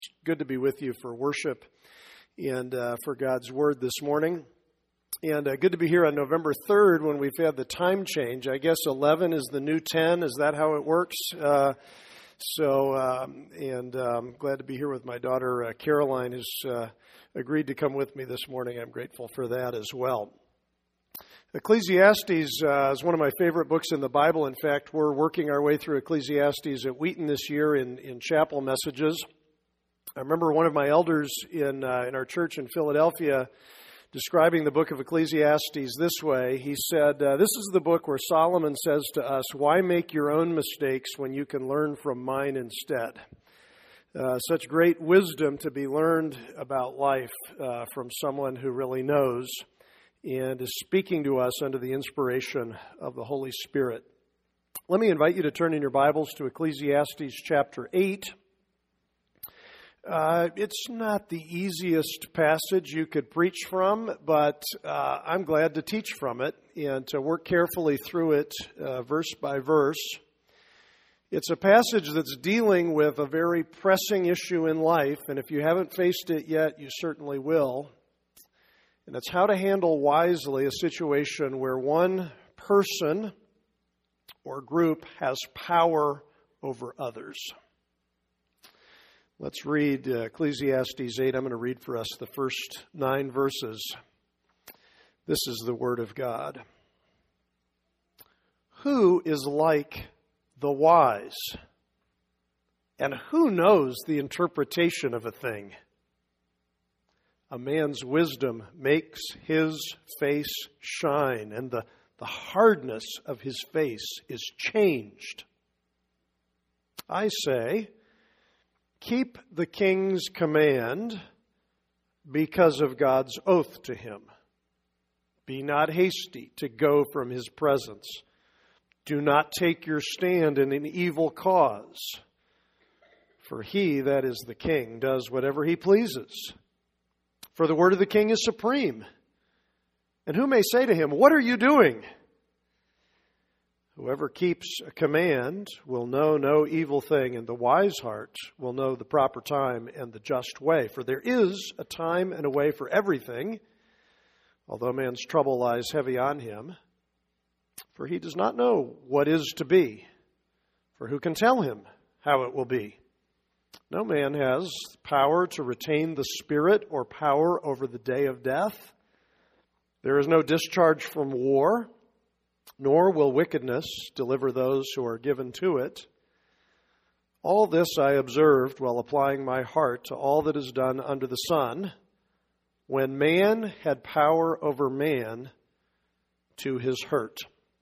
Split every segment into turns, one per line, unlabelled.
Good to be with you for worship and for God's Word this morning. And good to be here on November 3rd when we've had the time change. I guess 11 is the new 10. Is that how it works? I'm glad to be here with my daughter, Caroline, who's agreed to come with me this morning. I'm grateful for that as well. Ecclesiastes is one of my favorite books in the Bible. In fact, we're working our way through Ecclesiastes at Wheaton this year in chapel messages. I remember one of my elders in our church in Philadelphia describing the book of Ecclesiastes this way. He said, this is the book where Solomon says to us, why make your own mistakes when you can learn from mine instead? Such great wisdom to be learned about life from someone who really knows and is speaking to us under the inspiration of the Holy Spirit. Let me invite you to turn in your Bibles to Ecclesiastes chapter 8. It's not the easiest passage you could preach from, but I'm glad to teach from it and to work carefully through it verse by verse. It's a passage that's dealing with a very pressing issue in life, and if you haven't faced it yet, you certainly will. And it's how to handle wisely a situation where one person or group has power over others. Let's read Ecclesiastes 8. I'm going to read for us the first 9 verses. This is the Word of God. Who is like the wise? And who knows the interpretation of a thing? A man's wisdom makes his face shine, and the hardness of his face is changed. I say, keep the king's command because of God's oath to him. Be not hasty to go from his presence. Do not take your stand in an evil cause. For he, that is the king, does whatever he pleases. For the word of the king is supreme. And who may say to him, what are you doing? Whoever keeps a command will know no evil thing, and the wise heart will know the proper time and the just way. For there is a time and a way for everything, although man's trouble lies heavy on him. For he does not know what is to be. For who can tell him how it will be? No man has power to retain the spirit or power over the day of death. There is no discharge from war, nor will wickedness deliver those who are given to it. All this I observed while applying my heart to all that is done under the sun, when man had power over man to his hurt.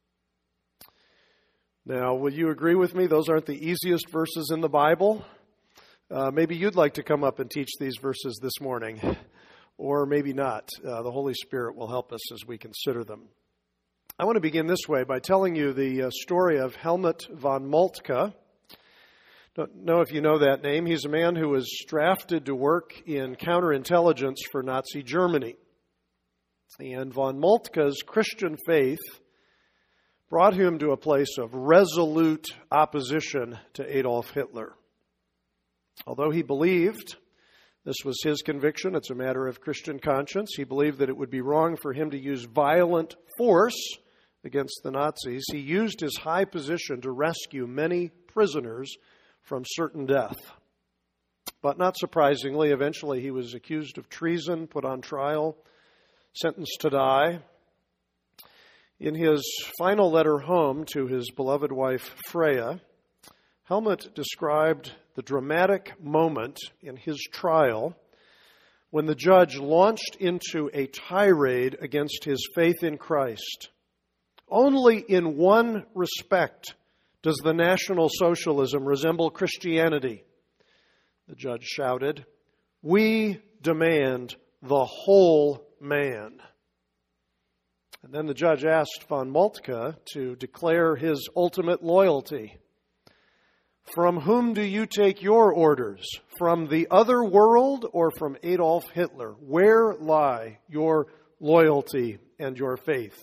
Now, will you agree with me? Those aren't the easiest verses in the Bible. Maybe you'd like to come up and teach these verses this morning, or maybe not. The Holy Spirit will help us as we consider them. I want to begin this way by telling you the story of Helmut von Moltke. Don't know if you know that name. He's a man who was drafted to work in counterintelligence for Nazi Germany. And von Moltke's Christian faith brought him to a place of resolute opposition to Adolf Hitler. Although he believed, this was his conviction, it's a matter of Christian conscience, he believed that it would be wrong for him to use violent force against the Nazis. He used his high position to rescue many prisoners from certain death. But not surprisingly, eventually he was accused of treason, put on trial, sentenced to die. In his final letter home to his beloved wife, Freya, Helmut described the dramatic moment in his trial when the judge launched into a tirade against his faith in Christ. Only in one respect does the National Socialism resemble Christianity, the judge shouted. We demand the whole man. And then the judge asked von Moltke to declare his ultimate loyalty. From whom do you take your orders? From the other world or from Adolf Hitler? Where lie your loyalty and your faith?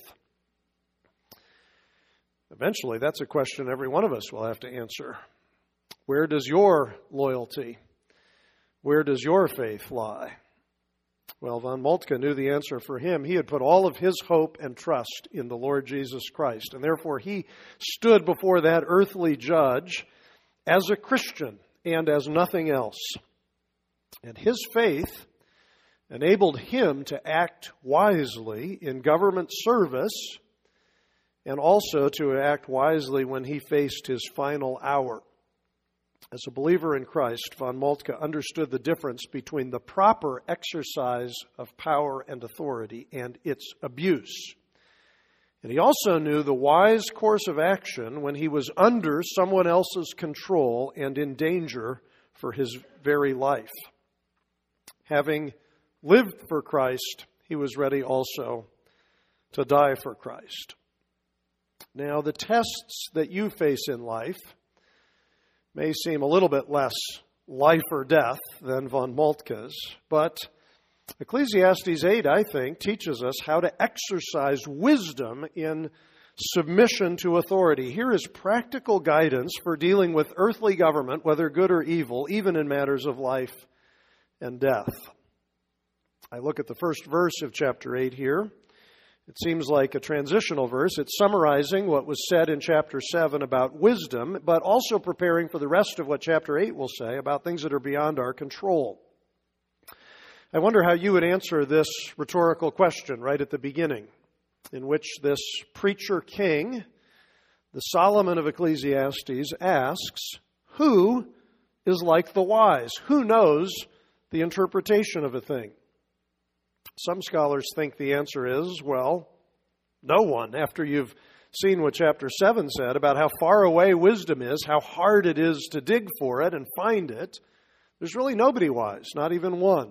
Eventually, that's a question every one of us will have to answer. Where does your loyalty Where does your faith lie? Well, von Moltke knew the answer for him. He had put all of his hope and trust in the Lord Jesus Christ, and therefore he stood before that earthly judge as a Christian and as nothing else. And his faith enabled him to act wisely in government service and also to act wisely when he faced his final hour. As a believer in Christ, von Moltke understood the difference between the proper exercise of power and authority and its abuse. And he also knew the wise course of action when he was under someone else's control and in danger for his very life. Having lived for Christ, he was ready also to die for Christ. Now, the tests that you face in life may seem a little bit less life or death than von Moltke's, but Ecclesiastes 8, I think, teaches us how to exercise wisdom in submission to authority. Here is practical guidance for dealing with earthly government, whether good or evil, even in matters of life and death. I look at the first verse of chapter 8 here. It seems like a transitional verse. It's summarizing what was said in chapter 7 about wisdom, but also preparing for the rest of what chapter 8 will say about things that are beyond our control. I wonder how you would answer this rhetorical question right at the beginning, in which this preacher king, the Solomon of Ecclesiastes, asks, who is like the wise? Who knows the interpretation of a thing? Some scholars think the answer is, well, no one. After you've seen what chapter 7 said about how far away wisdom is, how hard it is to dig for it and find it, there's really nobody wise, not even one.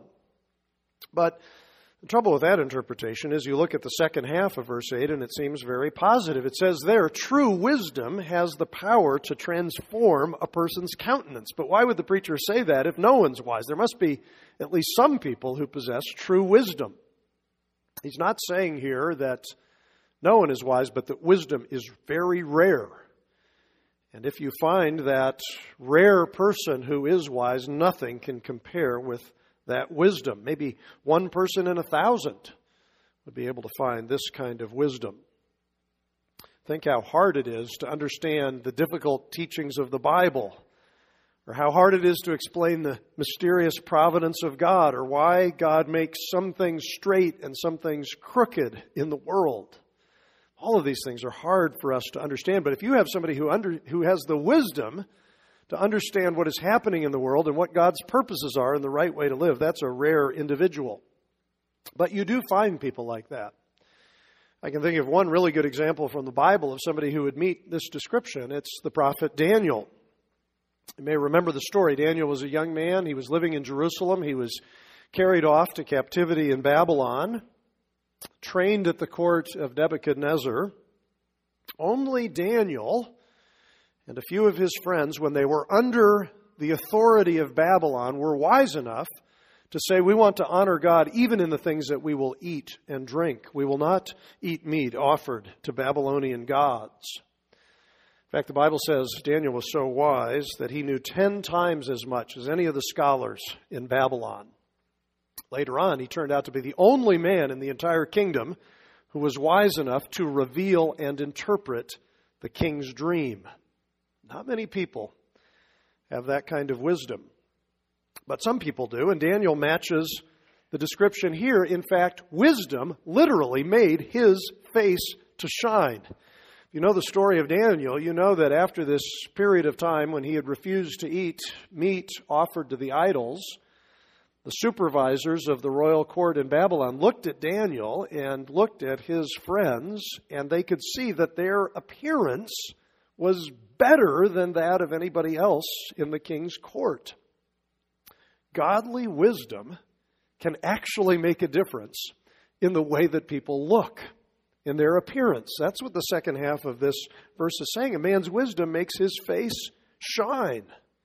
But the trouble with that interpretation is you look at the second half of verse 8 and it seems very positive. It says there, true wisdom has the power to transform a person's countenance. But why would the preacher say that if no one's wise? There must be at least some people who possess true wisdom. He's not saying here that no one is wise, but that wisdom is very rare. And if you find that rare person who is wise, nothing can compare with that wisdom. Maybe one person in 1,000 would be able to find this kind of wisdom. Think how hard it is to understand the difficult teachings of the Bible, or how hard it is to explain the mysterious providence of God, or why God makes some things straight and some things crooked in the world. All of these things are hard for us to understand, but if you have somebody who has the wisdom to understand what is happening in the world and what God's purposes are and the right way to live, that's a rare individual. But you do find people like that. I can think of one really good example from the Bible of somebody who would meet this description. It's the prophet Daniel. You may remember the story. Daniel was a young man. He was living in Jerusalem. He was carried off to captivity in Babylon, trained at the court of Nebuchadnezzar. Only Daniel and a few of his friends, when they were under the authority of Babylon, were wise enough to say, we want to honor God even in the things that we will eat and drink. We will not eat meat offered to Babylonian gods. In fact, the Bible says Daniel was so wise that he knew 10 times as much as any of the scholars in Babylon. Later on, he turned out to be the only man in the entire kingdom who was wise enough to reveal and interpret the king's dream. Not many people have that kind of wisdom. But some people do, and Daniel matches the description here. In fact, wisdom literally made his face to shine. If you know the story of Daniel, you know that after this period of time when he had refused to eat meat offered to the idols, the supervisors of the royal court in Babylon looked at Daniel and looked at his friends, and they could see that their appearance was better than that of anybody else in the king's court. Godly wisdom can actually make a difference in the way that people look, in their appearance. That's what the second half of this verse is saying. A man's wisdom makes his face shine.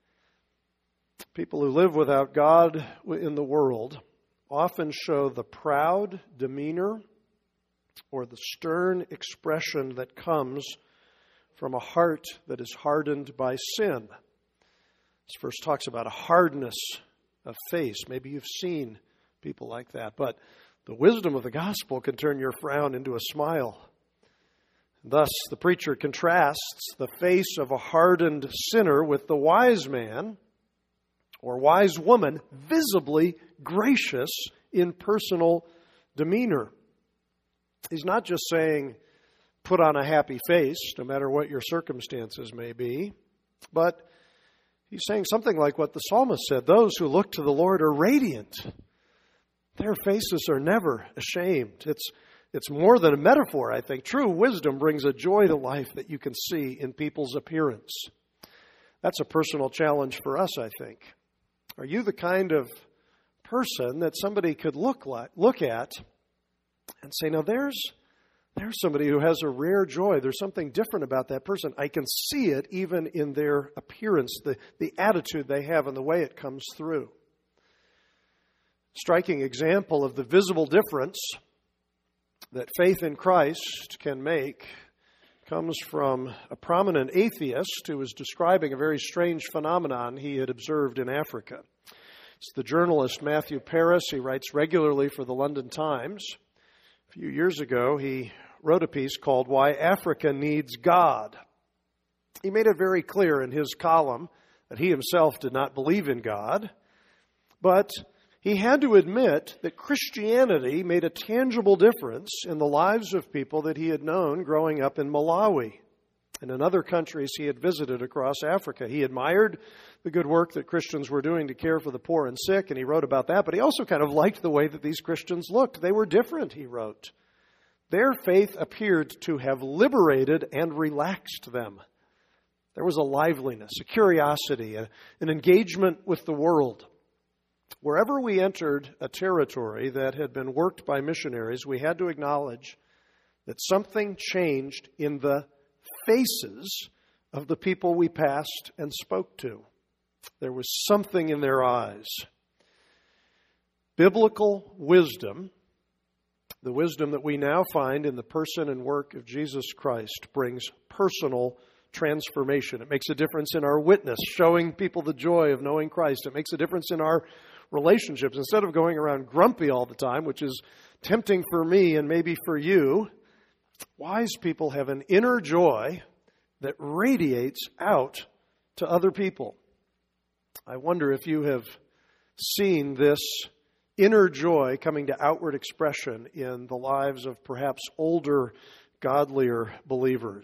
People who live without God in the world often show the proud demeanor or the stern expression that comes from a heart that is hardened by sin. This verse talks about a hardness of face. Maybe you've seen people like that. But the wisdom of the gospel can turn your frown into a smile. Thus, the preacher contrasts the face of a hardened sinner with the wise man or wise woman, visibly gracious in personal demeanor. He's not just saying, put on a happy face, no matter what your circumstances may be, but he's saying something like what the psalmist said, those who look to the Lord are radiant. Their faces are never ashamed. It's more than a metaphor, I think. True wisdom brings a joy to life that you can see in people's appearance. That's a personal challenge for us, I think. Are you the kind of person that somebody could look at and say, now there's somebody who has a rare joy. There's something different about that person. I can see it even in their appearance, the attitude they have and the way it comes through. Striking example of the visible difference that faith in Christ can make comes from a prominent atheist who was describing a very strange phenomenon he had observed in Africa. It's the journalist Matthew Paris. He writes regularly for the London Times. A few years ago, he wrote a piece called Why Africa Needs God. He made it very clear in his column that he himself did not believe in God, but he had to admit that Christianity made a tangible difference in the lives of people that he had known growing up in Malawi and in other countries he had visited across Africa. He admired the good work that Christians were doing to care for the poor and sick, and he wrote about that, but he also kind of liked the way that these Christians looked. They were different, he wrote. Their faith appeared to have liberated and relaxed them. There was a liveliness, a curiosity, an engagement with the world. Wherever we entered a territory that had been worked by missionaries, we had to acknowledge that something changed in the faces of the people we passed and spoke to. There was something in their eyes. Biblical wisdom, the wisdom that we now find in the person and work of Jesus Christ, brings personal transformation. It makes a difference in our witness, showing people the joy of knowing Christ. It makes a difference in our relationships. Instead of going around grumpy all the time, which is tempting for me and maybe for you, wise people have an inner joy that radiates out to other people. I wonder if you have seen this inner joy coming to outward expression in the lives of perhaps older, godlier believers.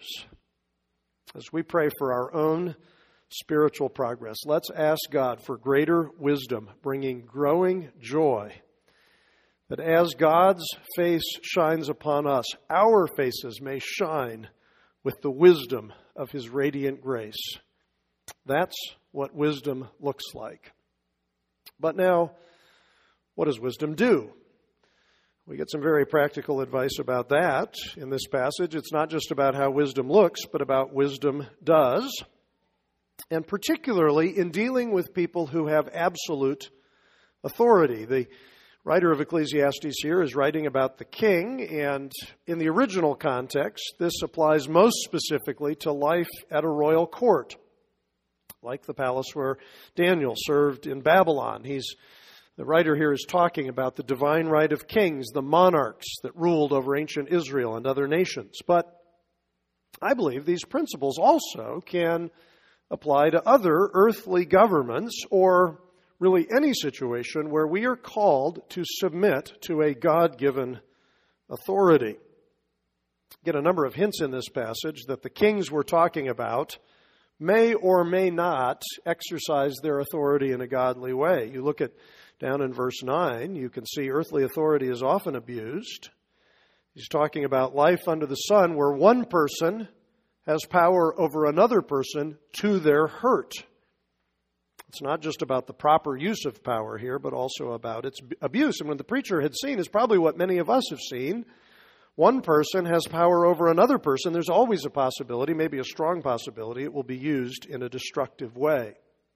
As we pray for our own spiritual progress, let's ask God for greater wisdom, bringing growing joy, that as God's face shines upon us, our faces may shine with the wisdom of His radiant grace. That's what wisdom looks like. But now, what does wisdom do? We get some very practical advice about that in this passage. It's not just about how wisdom looks, but about wisdom does. And particularly in dealing with people who have absolute authority. The writer of Ecclesiastes here is writing about the king, and in the original context, this applies most specifically to life at a royal court, like the palace where Daniel served in Babylon. The writer here is talking about the divine right of kings, the monarchs that ruled over ancient Israel and other nations. But I believe these principles also can apply to other earthly governments, or really any situation where we are called to submit to a God-given authority. Get a number of hints in this passage that the kings we're talking about may or may not exercise their authority in a godly way. You look at down in verse 9, you can see earthly authority is often abused. He's talking about life under the sun where one person has power over another person to their hurt. It's not just about the proper use of power here, but also about its abuse. And what the preacher had seen is probably what many of us have seen. One person has power over another person. There's always a possibility, maybe a strong possibility, it will be used in a destructive way.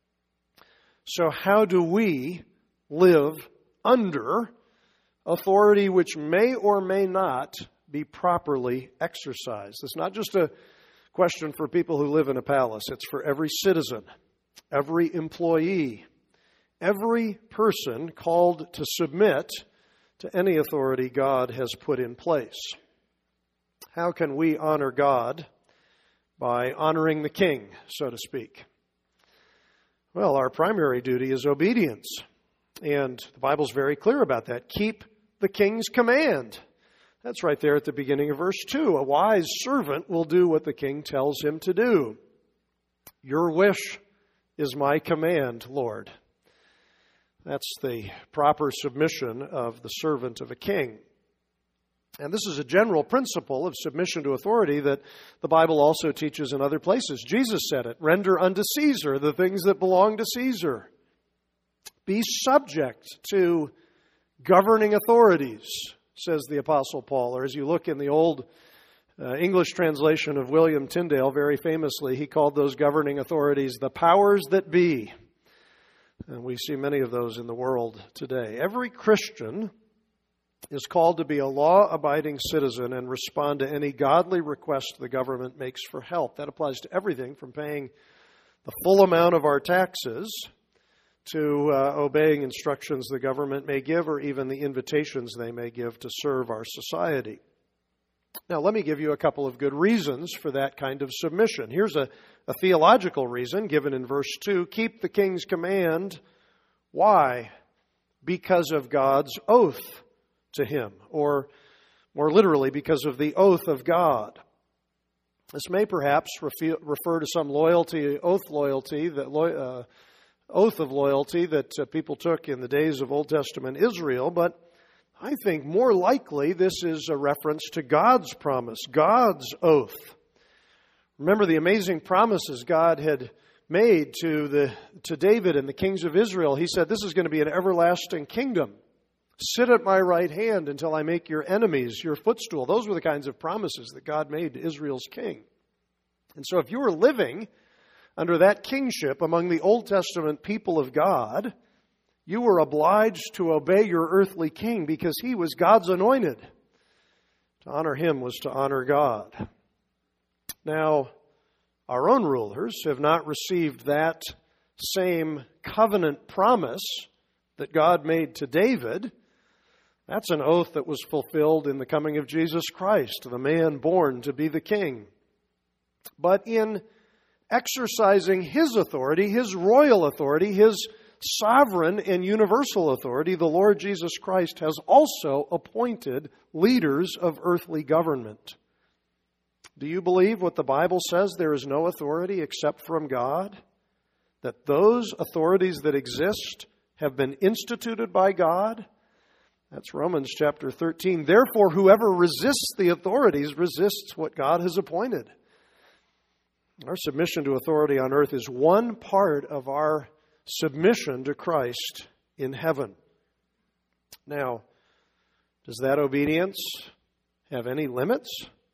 So how do we live under authority which may or may not be properly exercised? It's not just a question for people who live in a palace. It's for every citizen, every employee, every person called to submit to any authority God has put in place. How can we honor God? By honoring the king, so to speak. Well, our primary duty is obedience. And the Bible's very clear about that. Keep the king's command. That's right there at the beginning of verse 2. A wise servant will do what the king tells him to do. Your wish is my command, Lord. That's the proper submission of the servant of a king. And this is a general principle of submission to authority that the Bible also teaches in other places. Jesus said it, render unto Caesar the things that belong to Caesar. Be subject to governing authorities, says the Apostle Paul. Or as you look in the old English translation of William Tyndale, very famously, he called those governing authorities the powers that be. And we see many of those in the world today. Every Christian is called to be a law-abiding citizen and respond to any godly request the government makes for help. That applies to everything from paying the full amount of our taxes to obeying instructions the government may give or even the invitations they may give to serve our society. Now, let me give you a couple of good reasons for that kind of submission. Here's a theological reason given in verse 2. Keep the king's command. Why? Because of God's oath to him, or more literally, because of the oath of God. This may perhaps refer to some oath of loyalty that people took in the days of Old Testament Israel, but I think more likely this is a reference to God's promise, God's oath. Remember the amazing promises God had made to David and the kings of Israel. He said, this is going to be an everlasting kingdom. Sit at my right hand until I make your enemies your footstool. Those were the kinds of promises that God made to Israel's king. And so if you were living under that kingship among the Old Testament people of God, you were obliged to obey your earthly king because he was God's anointed. To honor him was to honor God. Now, our own rulers have not received that same covenant promise that God made to David. That's an oath that was fulfilled in the coming of Jesus Christ, the man born to be the king. But in exercising his authority, his royal authority, his sovereign and universal authority, the Lord Jesus Christ has also appointed leaders of earthly government. Do you believe what the Bible says? There is no authority except from God? That those authorities that exist have been instituted by God? That's Romans chapter 13. Therefore, whoever resists the authorities resists what God has appointed. Our submission to authority on earth is one part of our submission to Christ in heaven. Now, does that obedience have any limits?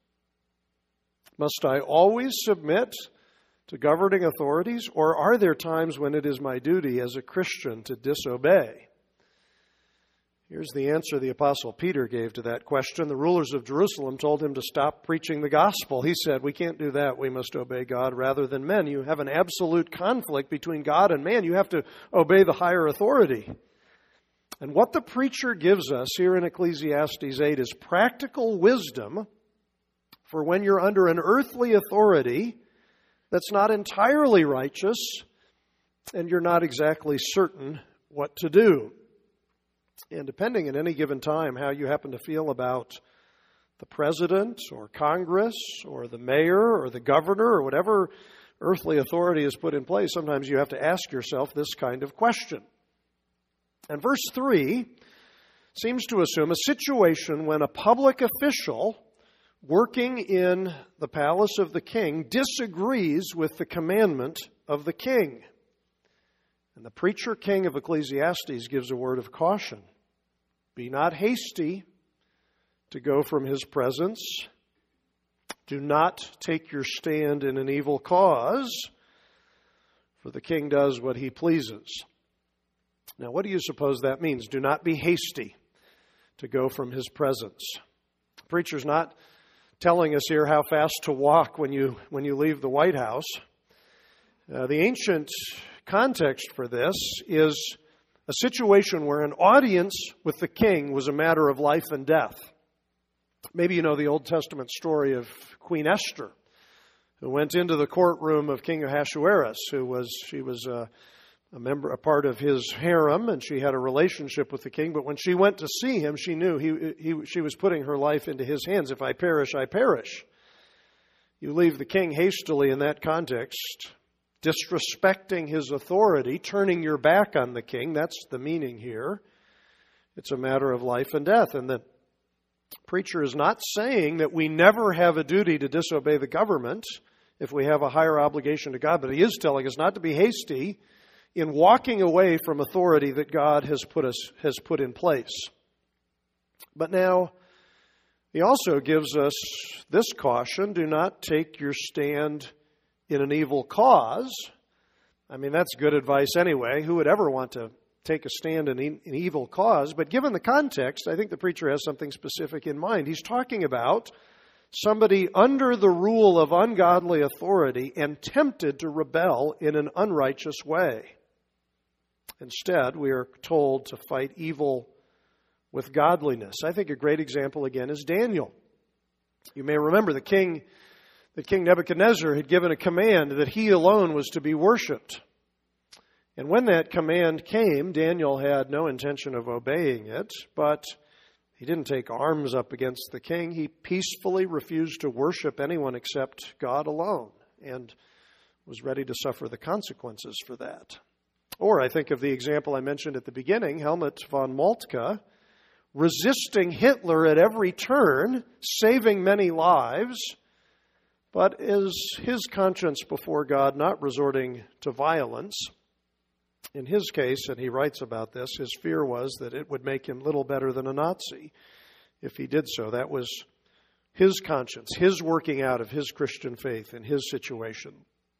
Must I always submit to governing authorities, or are there times when it is my duty as a Christian to disobey? Here's the answer the Apostle Peter gave to that question. The rulers of Jerusalem told him to stop preaching the gospel. He said, we can't do that. We must obey God rather than men. You have an absolute conflict between God and man. You have to obey the higher authority. And what the preacher gives us here in Ecclesiastes 8 is practical wisdom for when you're under an earthly authority that's not entirely righteous and you're not exactly certain what to do. And depending at any given time how you happen to feel about the president or Congress or the mayor or the governor or whatever earthly authority is put in place, sometimes you have to ask yourself this kind of question. And verse 3 seems to assume a situation when a public official working in the palace of the king disagrees with the commandment of the king. And the preacher king of Ecclesiastes gives a word of caution. Be not hasty to go from his presence. Do not take your stand in an evil cause, for the king does what he pleases. Now, what do you suppose that means? Do not be hasty to go from his presence. The preacher's not telling us here how fast to walk when you leave the White House. The ancient context for this is a situation where an audience with the king was a matter of life and death. Maybe you know the Old Testament story of Queen Esther, who went into the courtroom of King Ahasuerus, she was a part of his harem, and she had a relationship with the king. But when she went to see him, she knew she was putting her life into his hands. If I perish, I perish. You leave the king hastily in that context, disrespecting his authority, turning your back on the king. That's the meaning here. It's a matter of life and death. And the preacher is not saying that we never have a duty to disobey the government if we have a higher obligation to God, but he is telling us not to be hasty in walking away from authority that God has put in place. But now, he also gives us this caution: do not take your stand in an evil cause. I mean, that's good advice anyway. Who would ever want to take a stand in an evil cause? But given the context, I think the preacher has something specific in mind. He's talking about somebody under the rule of ungodly authority and tempted to rebel in an unrighteous way. Instead, we are told to fight evil with godliness. I think a great example again is Daniel. You may remember that King Nebuchadnezzar had given a command that he alone was to be worshipped. And when that command came, Daniel had no intention of obeying it, but he didn't take arms up against the king. He peacefully refused to worship anyone except God alone and was ready to suffer the consequences for that. Or I think of the example I mentioned at the beginning, Helmut von Moltke, resisting Hitler at every turn, saving many lives, but is his conscience before God not resorting to violence. In his case, and he writes about this, his fear was that it would make him little better than a Nazi if he did so. That was his conscience, his working out of his Christian faith in his situation.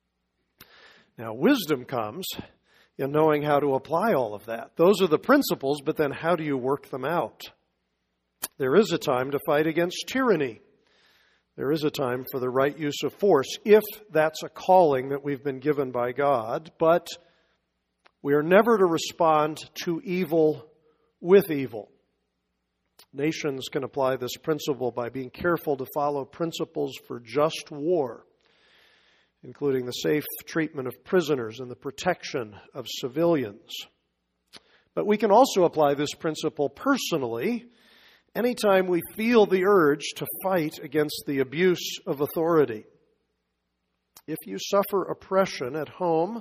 Now, wisdom comes in knowing how to apply all of that. Those are the principles, but then how do you work them out? There is a time to fight against tyranny. There is a time for the right use of force, if that's a calling that we've been given by God, but we are never to respond to evil with evil. Nations can apply this principle by being careful to follow principles for just war, including the safe treatment of prisoners and the protection of civilians. But we can also apply this principle personally anytime we feel the urge to fight against the abuse of authority. If you suffer oppression at home,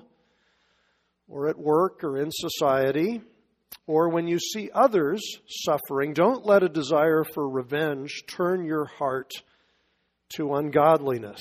or at work, or in society, or when you see others suffering, don't let a desire for revenge turn your heart to ungodliness.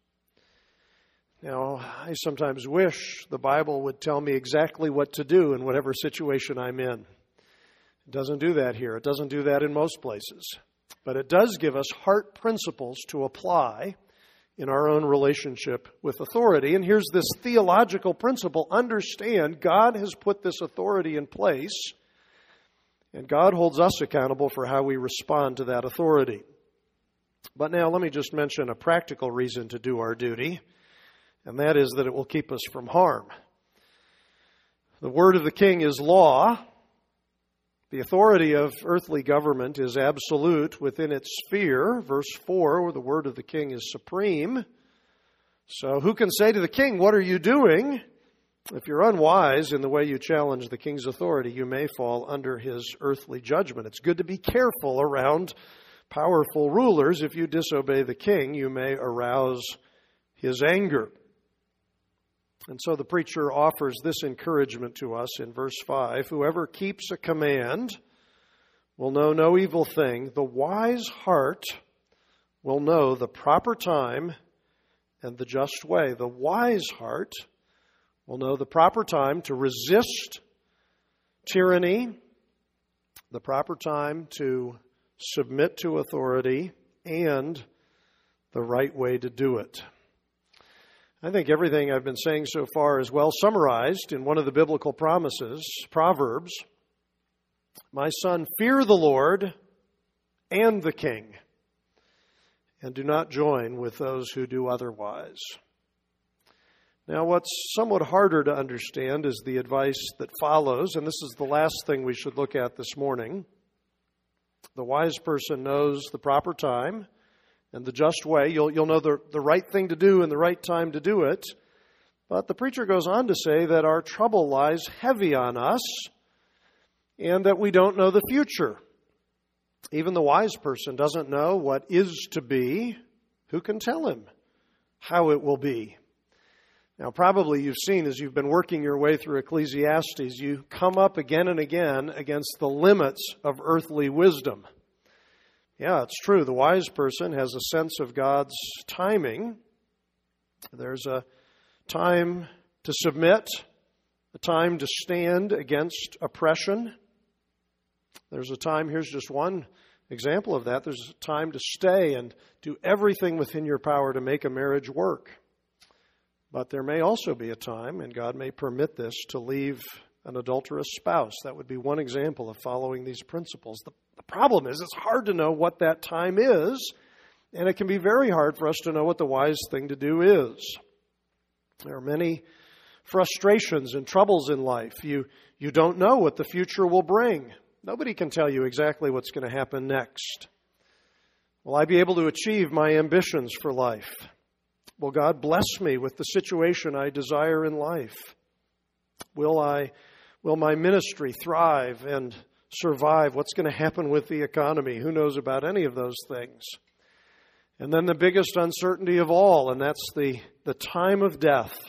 Now, I sometimes wish the Bible would tell me exactly what to do in whatever situation I'm in. It doesn't do that here. It doesn't do that in most places. But it does give us heart principles to apply in our own relationship with authority. And here's this theological principle. Understand, God has put this authority in place, and God holds us accountable for how we respond to that authority. But now let me just mention a practical reason to do our duty, and that is that it will keep us from harm. The word of the king is law. The authority of earthly government is absolute within its sphere. Verse 4, where the word of the king is supreme. So who can say to the king, "What are you doing?" If you're unwise in the way you challenge the king's authority, you may fall under his earthly judgment. It's good to be careful around powerful rulers. If you disobey the king, you may arouse his anger. And so the preacher offers this encouragement to us in verse 5. Whoever keeps a command will know no evil thing. The wise heart will know the proper time and the just way. The wise heart will know the proper time to resist tyranny, the proper time to submit to authority, and the right way to do it. I think everything I've been saying so far is well summarized in one of the biblical promises, Proverbs. My son, fear the Lord and the king, and do not join with those who do otherwise. Now, what's somewhat harder to understand is the advice that follows, and this is the last thing we should look at this morning. The wise person knows the proper time and the just way. You'll know the right thing to do and the right time to do it. But the preacher goes on to say that our trouble lies heavy on us and that we don't know the future. Even the wise person doesn't know what is to be. Who can tell him how it will be? Now, probably you've seen as you've been working your way through Ecclesiastes, you come up again and again against the limits of earthly wisdom. Yeah, it's true. The wise person has a sense of God's timing. There's a time to submit, a time to stand against oppression. There's a time, here's just one example of that, there's a time to stay and do everything within your power to make a marriage work. But there may also be a time, and God may permit this, to leave an adulterous spouse. That would be one example of following these principles. The problem is it's hard to know what that time is, and it can be very hard for us to know what the wise thing to do is. There are many frustrations and troubles in life. You don't know what the future will bring. Nobody can tell you exactly what's going to happen next. Will I be able to achieve my ambitions for life? Will God bless me with the situation I desire in life? Will my ministry thrive and survive? What's going to happen with the economy? Who knows about any of those things? And then the biggest uncertainty of all, and that's the time of death.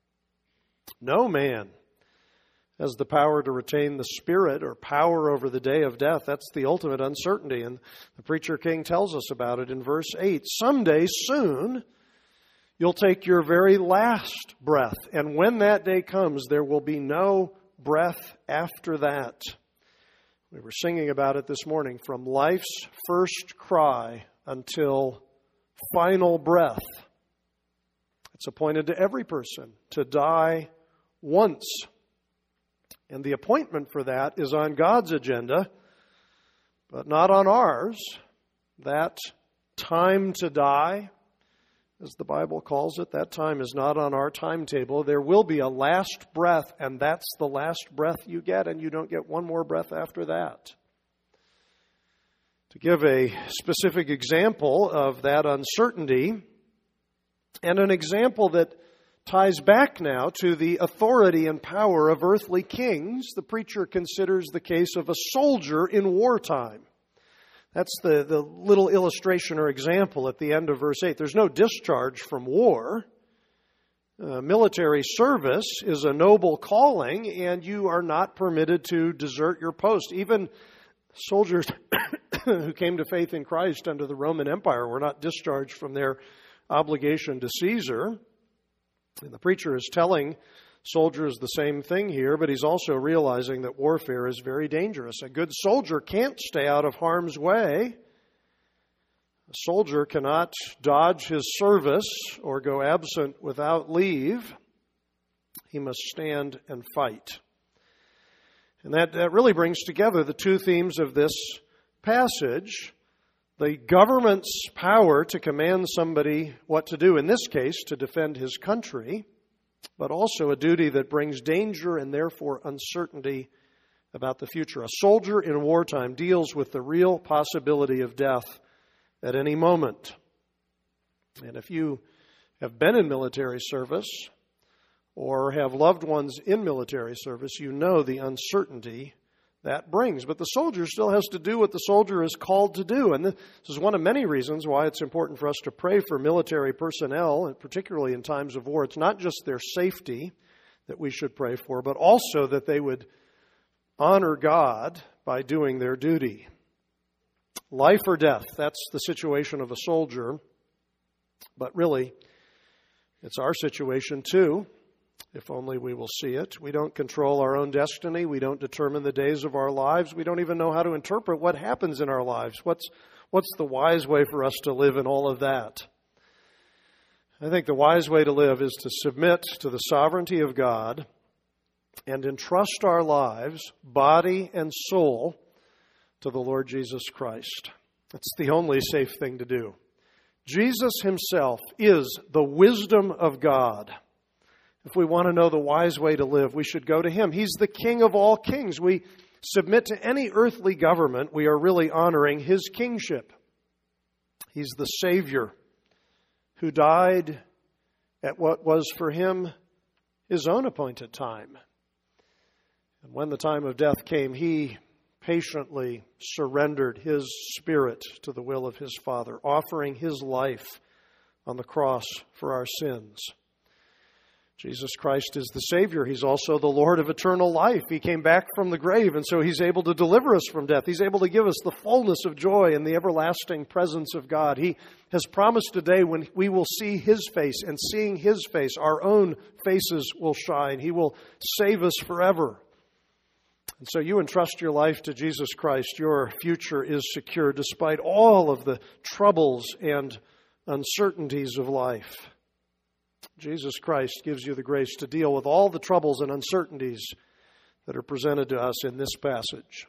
No man has the power to retain the spirit or power over the day of death. That's the ultimate uncertainty. And the Preacher King tells us about it in verse 8. Someday soon, you'll take your very last breath. And when that day comes, there will be no breath after that. We were singing about it this morning. From life's first cry until final breath. It's appointed to every person to die once. And the appointment for that is on God's agenda, but not on ours. That time to die, as the Bible calls it, that time is not on our timetable. There will be a last breath, and that's the last breath you get, and you don't get one more breath after that. To give a specific example of that uncertainty, and an example that ties back now to the authority and power of earthly kings, the preacher considers the case of a soldier in wartime. That's the little illustration or example at the end of verse 8. There's no discharge from war. Military service is a noble calling, and you are not permitted to desert your post. Even soldiers who came to faith in Christ under the Roman Empire were not discharged from their obligation to Caesar. And the preacher is telling soldiers the same thing here, but he's also realizing that warfare is very dangerous. A good soldier can't stay out of harm's way. A soldier cannot dodge his service or go absent without leave. He must stand and fight. And that really brings together the two themes of this passage. The government's power to command somebody what to do, in this case, to defend his country, but also a duty that brings danger and therefore uncertainty about the future. A soldier in wartime deals with the real possibility of death at any moment. And if you have been in military service or have loved ones in military service, you know the uncertainty that brings. But the soldier still has to do what the soldier is called to do. And this is one of many reasons why it's important for us to pray for military personnel, and particularly in times of war. It's not just their safety that we should pray for, but also that they would honor God by doing their duty. Life or death, that's the situation of a soldier. But really, it's our situation too. If only we will see it. We don't control our own destiny. We don't determine the days of our lives. We don't even know how to interpret what happens in our lives. What's the wise way for us to live in all of that? I think the wise way to live is to submit to the sovereignty of God and entrust our lives, body and soul, to the Lord Jesus Christ. It's the only safe thing to do. Jesus himself is the wisdom of God. If we want to know the wise way to live, we should go to Him. He's the King of all kings. We submit to any earthly government, we are really honoring His kingship. He's the Savior who died at what was for Him His own appointed time. And when the time of death came, He patiently surrendered His spirit to the will of His Father, offering His life on the cross for our sins. Jesus Christ is the Savior. He's also the Lord of eternal life. He came back from the grave, and so He's able to deliver us from death. He's able to give us the fullness of joy and the everlasting presence of God. He has promised a day when we will see His face, and seeing His face, our own faces will shine. He will save us forever. And so you entrust your life to Jesus Christ. Your future is secure despite all of the troubles and uncertainties of life. Jesus Christ gives you the grace to deal with all the troubles and uncertainties that are presented to us in this passage.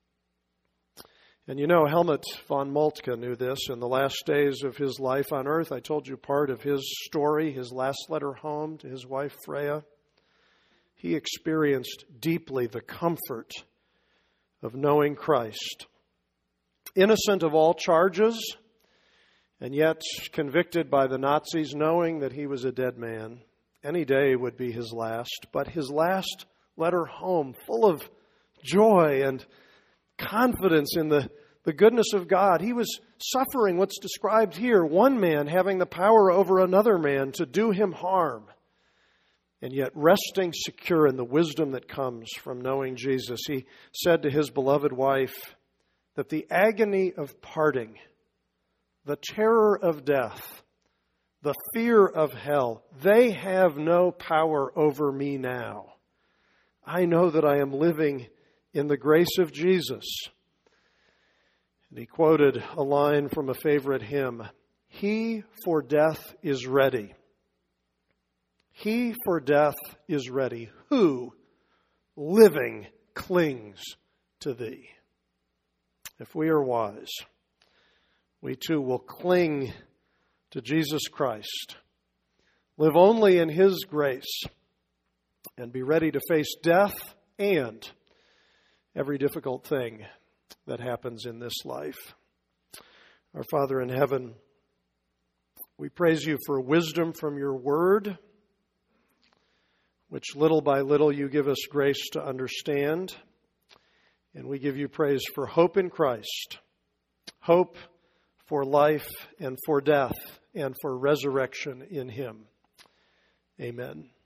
And you know, Helmut von Moltke knew this. In the last days of his life on earth, I told you part of his story, his last letter home to his wife Freya. He experienced deeply the comfort of knowing Christ. Innocent of all charges, and yet convicted by the Nazis, knowing that he was a dead man. Any day would be his last, but his last letter home, full of joy and confidence in the goodness of God. He was suffering what's described here, one man having the power over another man to do him harm, and yet resting secure in the wisdom that comes from knowing Jesus. He said to his beloved wife that the agony of parting, the terror of death, the fear of hell, they have no power over me now. I know that I am living in the grace of Jesus. And he quoted a line from a favorite hymn, "He for death is ready. He for death is ready, who, living, clings to thee." If we are wise, we too will cling to Jesus Christ, live only in His grace, and be ready to face death and every difficult thing that happens in this life. Our Father in heaven, we praise You for wisdom from Your word, which little by little You give us grace to understand. And we give You praise for hope in Christ, hope for life and for death and for resurrection in Him. Amen.